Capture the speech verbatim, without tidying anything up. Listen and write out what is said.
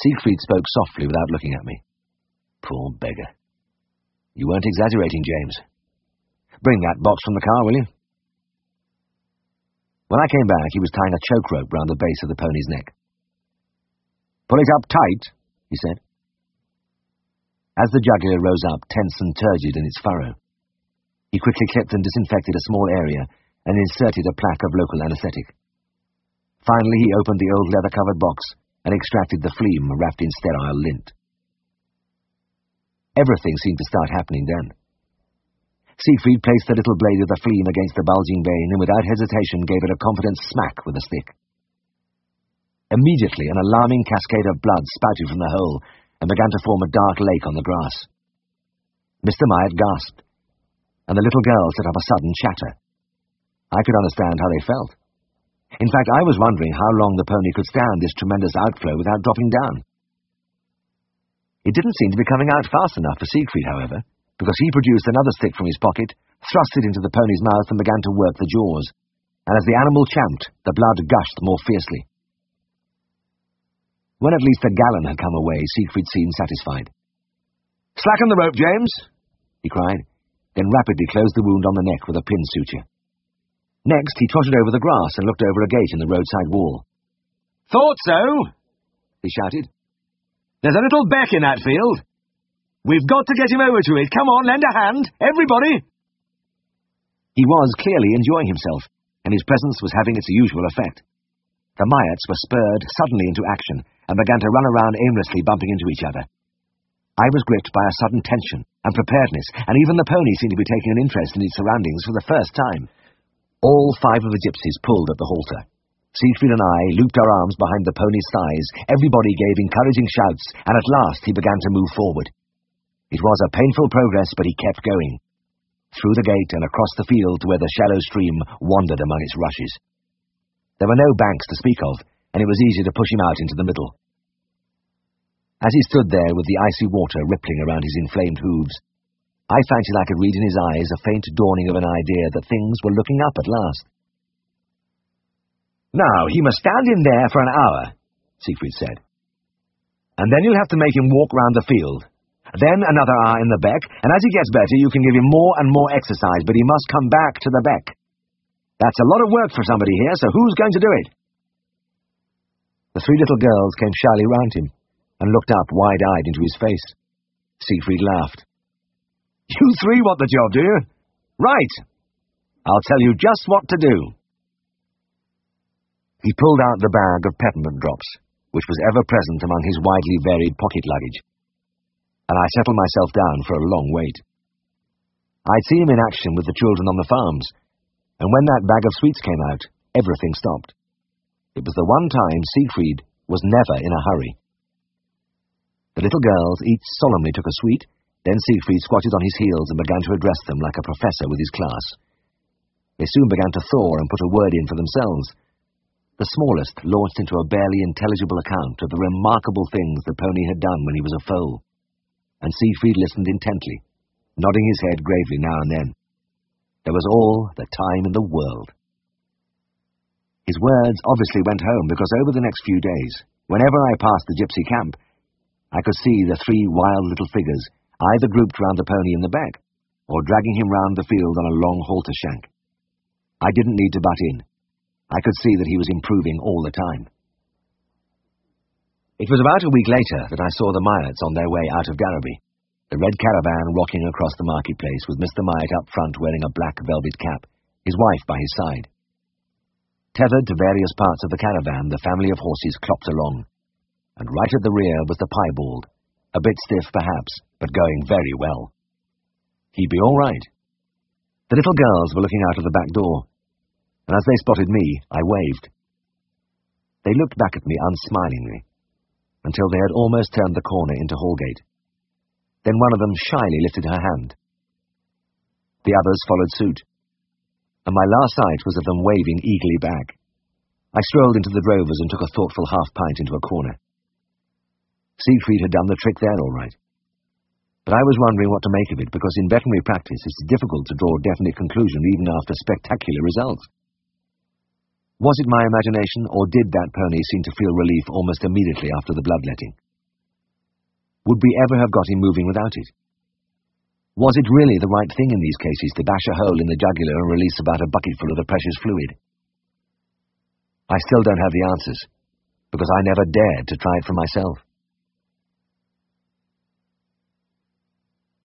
Siegfried spoke softly without looking at me. Poor beggar. You weren't exaggerating, James. Bring that box from the car, will you? When I came back, he was tying a choke rope round the base of the pony's neck. Pull it up tight, he said. As the jugular rose up, tense and turgid in its furrow, he quickly clipped and disinfected a small area and inserted a plaque of local anaesthetic. Finally, he opened the old leather-covered box and extracted the phlegm wrapped in sterile lint. Everything seemed to start happening then. Siegfried placed the little blade of the phlegm against the bulging vein and without hesitation gave it a confident smack with a stick. Immediately, an alarming cascade of blood spouted from the hole and began to form a dark lake on the grass. Mister Myatt gasped, and the little girl set up a sudden chatter. I could understand how they felt. In fact, I was wondering how long the pony could stand this tremendous outflow without dropping down. It didn't seem to be coming out fast enough for Siegfried, however, because he produced another stick from his pocket, thrust it into the pony's mouth and began to work the jaws, and as the animal champed, the blood gushed more fiercely. When at least a gallon had come away, Siegfried seemed satisfied. "Slacken the rope, James," he cried, then rapidly closed the wound on the neck with a pin suture. Next, he trotted over the grass and looked over a gate in the roadside wall. "Thought so," he shouted. "There's a little beck in that field. We've got to get him over to it. Come on, lend a hand, everybody." He was clearly enjoying himself, and his presence was having its usual effect. The Myatts were spurred suddenly into action and began to run around aimlessly, bumping into each other. I was gripped by a sudden tension and preparedness, and even the pony seemed to be taking an interest in its surroundings for the first time. All five of the gypsies pulled at the halter. Siegfried and I looped our arms behind the pony's thighs, everybody gave encouraging shouts, and at last he began to move forward. It was a painful progress, but he kept going. Through the gate and across the field to where the shallow stream wandered among its rushes. There were no banks to speak of, and it was easy to push him out into the middle. As he stood there with the icy water rippling around his inflamed hooves, I fancied I could read in his eyes a faint dawning of an idea that things were looking up at last. "Now, he must stand in there for an hour," Siegfried said. "And then you'll have to make him walk round the field. Then another hour in the beck, and as he gets better you can give him more and more exercise, but he must come back to the beck. That's a lot of work for somebody here, so who's going to do it?" The three little girls came shyly round him and looked up wide-eyed into his face. Siegfried laughed. "You three want the job, do you? Right. I'll tell you just what to do." He pulled out the bag of peppermint drops, which was ever present among his widely varied pocket luggage, and I settled myself down for a long wait. I'd seen him in action with the children on the farms, and when that bag of sweets came out, everything stopped. It was the one time Siegfried was never in a hurry. The little girls each solemnly took a sweet, then Siegfried squatted on his heels and began to address them like a professor with his class. They soon began to thaw and put a word in for themselves. The smallest launched into a barely intelligible account of the remarkable things the pony had done when he was a foal, and Siegfried listened intently, nodding his head gravely now and then. There was all the time in the world. His words obviously went home, because over the next few days, whenever I passed the gypsy camp, I could see the three wild little figures either grouped round the pony in the beck, or dragging him round the field on a long halter shank. I didn't need to butt in. I could see that he was improving all the time. It was about a week later that I saw the Myatts on their way out of Garraby, the red caravan rocking across the marketplace with Mister Myatt up front wearing a black velvet cap, his wife by his side. Tethered to various parts of the caravan, the family of horses clopped along, and right at the rear was the piebald, a bit stiff perhaps, but going very well. He'd be all right. The little girls were looking out of the back door, and as they spotted me, I waved. They looked back at me unsmilingly, until they had almost turned the corner into Hallgate. Then one of them shyly lifted her hand. The others followed suit, and my last sight was of them waving eagerly back. I strolled into the drovers and took a thoughtful half-pint into a corner. Siegfried had done the trick there all right. But I was wondering what to make of it, because in veterinary practice it's difficult to draw a definite conclusion even after spectacular results. Was it my imagination, or did that pony seem to feel relief almost immediately after the bloodletting? Would we ever have got him moving without it? Was it really the right thing in these cases to bash a hole in the jugular and release about a bucketful of the precious fluid? I still don't have the answers, because I never dared to try it for myself.